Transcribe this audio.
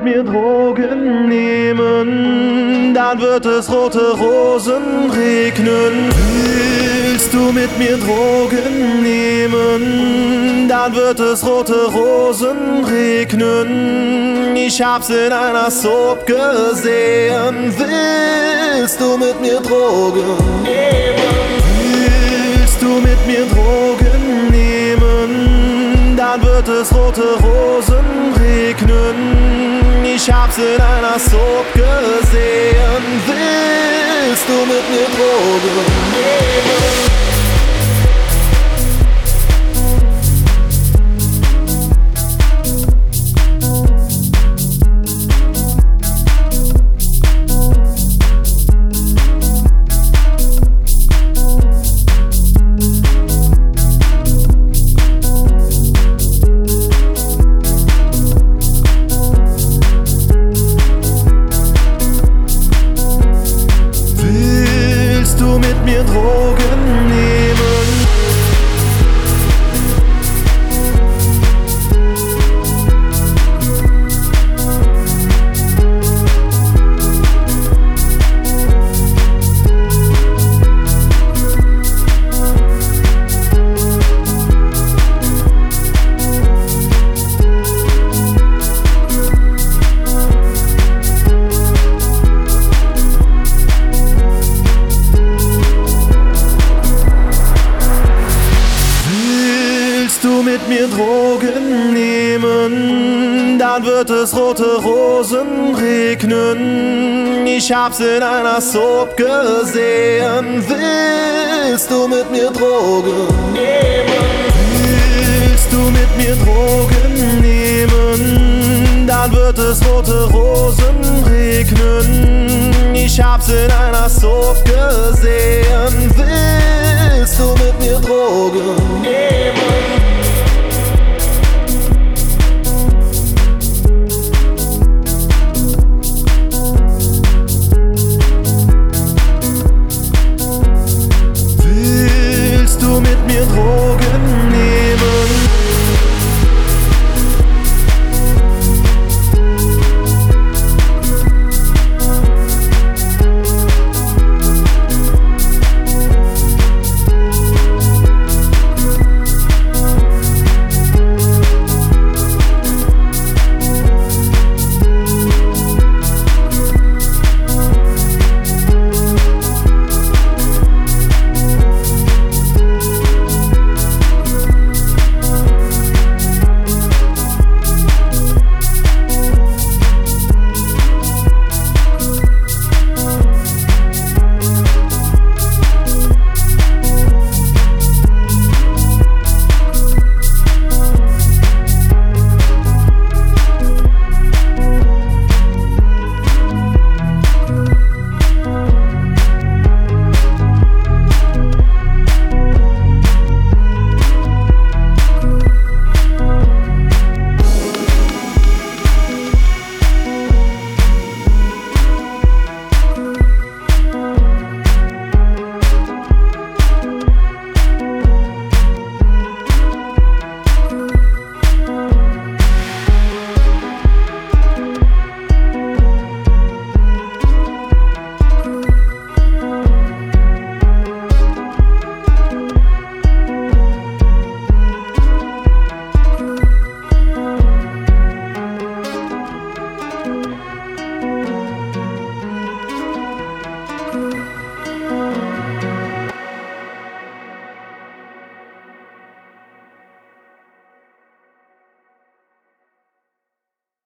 mir Drogen nehmen, dann wird es rote Rosen regnen. Willst du mit mir Drogen nehmen, dann wird es rote Rosen regnen. Ich hab's in einer Soap gesehen. Willst du mit mir Drogen nehmen? Willst du mit mir Drogen nehmen, dann wird es rote Rosen regnen. Ich hab's in einer Soap gesehen. Willst du mit mir Drogen nehmen? Drogen nehmen. Mit mir Drogen nehmen, dann wird es rote Rosen regnen. Ich hab's in einer Soap gesehen. Willst du mit mir Drogen nehmen? Willst du mit mir Drogen nehmen, dann wird es rote Rosen regnen. Ich hab's in einer Soap gesehen. Willst du mit mir Drogen nehmen?